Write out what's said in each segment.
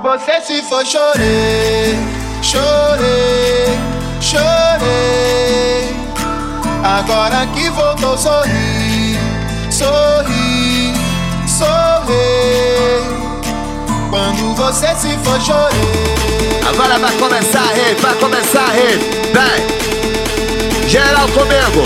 você se for, chorei, chorei, chorei. Agora que voltou, sorri, sorri, sorri. Quando você se for, chorei. Agora vai começar a rede, vai começar a rede. Vem, geral comigo.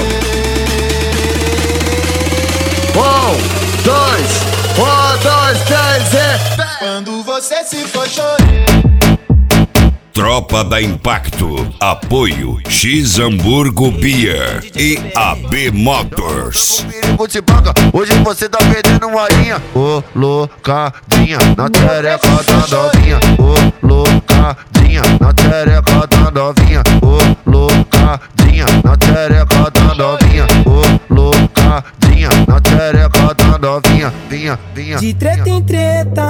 1, 2, 3 e... Quando você se for, chorei. Tropa da Impacto, apoio X Hamburgo Beer e AB Motors. Hoje você tá perdendo uma linha, ô loucadinha, na tereca da novinha, ô loucadinha, na tereca da novinha, ô loucadinha, na tereca da novinha, ô loucadinha, na tereca da novinha, vinha, vinha. De treta em treta,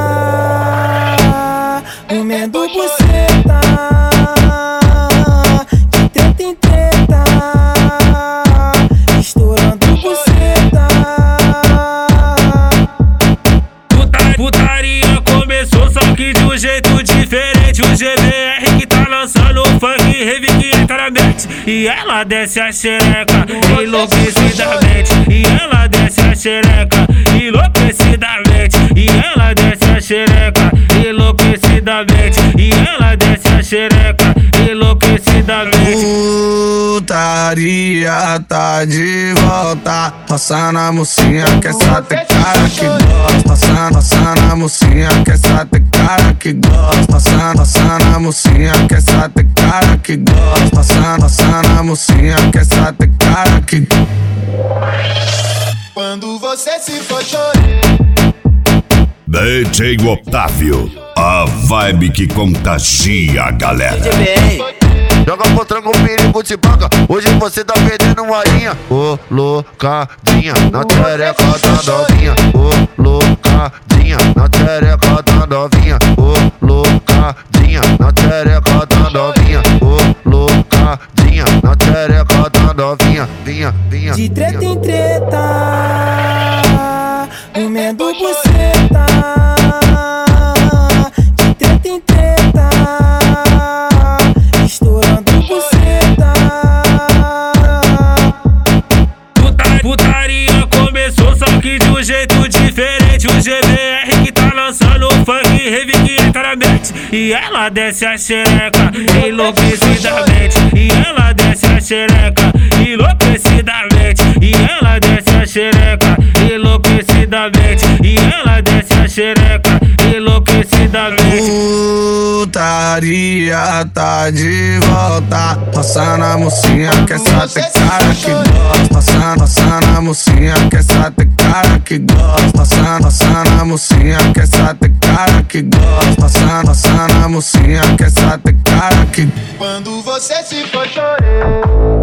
comendo buceta. De treta em treta, estourando buceta. Putaria começou, só que de um jeito diferente. O GBR que tá lançando o funk rave que entra na mente. E ela desce a xereca enlouquecidamente. E ela desce a xereca enlouquecidamente. E ela desce a xereca enlouquecidamente. E ela desce a xereca enlouquecidamente. Putaria tá de volta, passando a mocinha que essa tem cara que gosta. Passando a mocinha que essa tem cara que gosta. Passando a mocinha que essa tem cara que gosta. Passando a mocinha que essa tem cara que... Quando você se for, chorei. DJ Otávio, a vibe que contagia a galera. Joga pro tranco, o perigo te paga. Hoje você tá perdendo uma linha, ô loucadinha, na tereca da novinha, ô loucadinha, na tereca da novinha, ô loucadinha, na tereca da novinha, ô loucadinha, na tereca da novinha, vinha, vinha. De treta em treta, comendo buceta. De treta em treta, estourando buceta. Putaria começou, só que de um jeito diferente. O GBR que tá lançando o funk rave que entra na mente. E ela desce a xereca enlouquecidamente. E ela desce a xereca enlouquecidamente. E ela desce a xereca enlouquecidamente. E ela desce a xereca enlouquecidamente. Putaria tá de volta, passando a mocinha que essa tem cara que gosta. Passando a mocinha que essa tem cara que gosta. Passando a mocinha que essa tem cara que gosta. Passando a mocinha que essa tem cara que... Quando você se for, chorei.